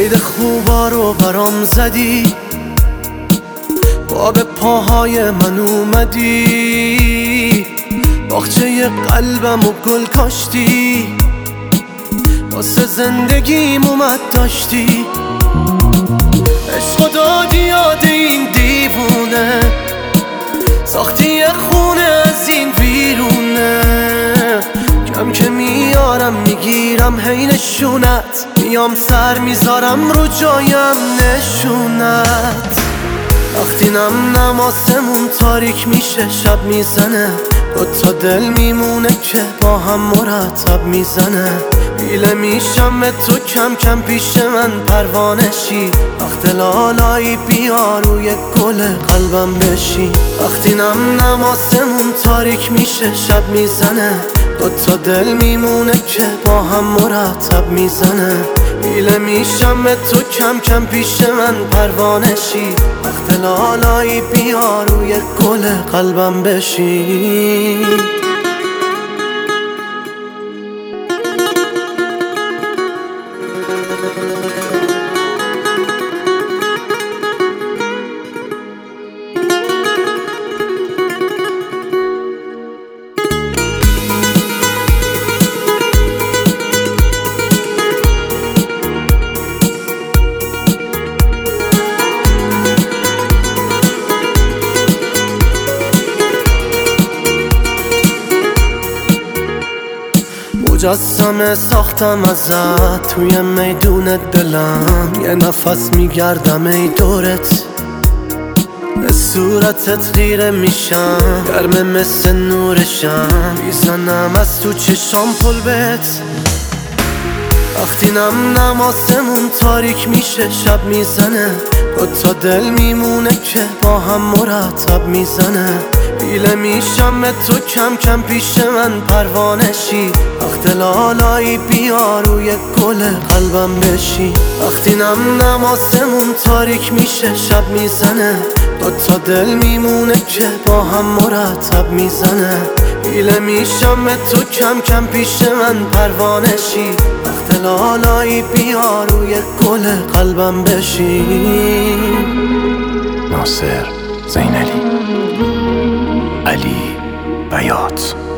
قید خوبا رو برام زدی، با به پاهای من اومدی، باغچه قلبم و گل کاشتی، واسه زندگیم اومد داشتی. عشق دادی یاد این دیوونه، ساختی خونه از این ویرونه. کم که میارم میگیرم هی نشونت، میام سر میذارم رو جایم نشونت. وقتی نم آسمون تاریک میشه شب میزنه، دوتا دل میمونه که با هم مرتب میزنه. بیله میشم به تو کم کم پیش من پروانه شی، وقت لالایی بیا روی گل قلبم بشی. وقتی نم آسمون تاریک میشه شب میزنه، دوتا دل میمونه که با هم مرتب میزنه. بیله میشم به تو کم کم پیش من پروانه شی، وقت لالایی بیا روی گل قلبم بشی. مجسمه ساختم ازت توی میدون دلم، یه نفس میگردم ای دورت، به صورتت خیره میشم، گرمه مثل نورشم، میزنم از تو چشام پل بهت. وقتی نم آسمون تاریک میشه شب میزنه، دوتا دل میمونه که با هم مرتب میزنه. بیله میشم به تو کم کم پیش من پروانه شی، وقت لالایی بیا روی گل قلبم بشی. وقتی نم آسمون تاریک میشه شب میزنه، دوتا دل میمونه که با هم مرتب میزنه. بیله میشم به تو کم کم پیش من پروانه شی، وقت لالایی بیا روی گل قلبم بشی. ناصر زینلی، علی بیات.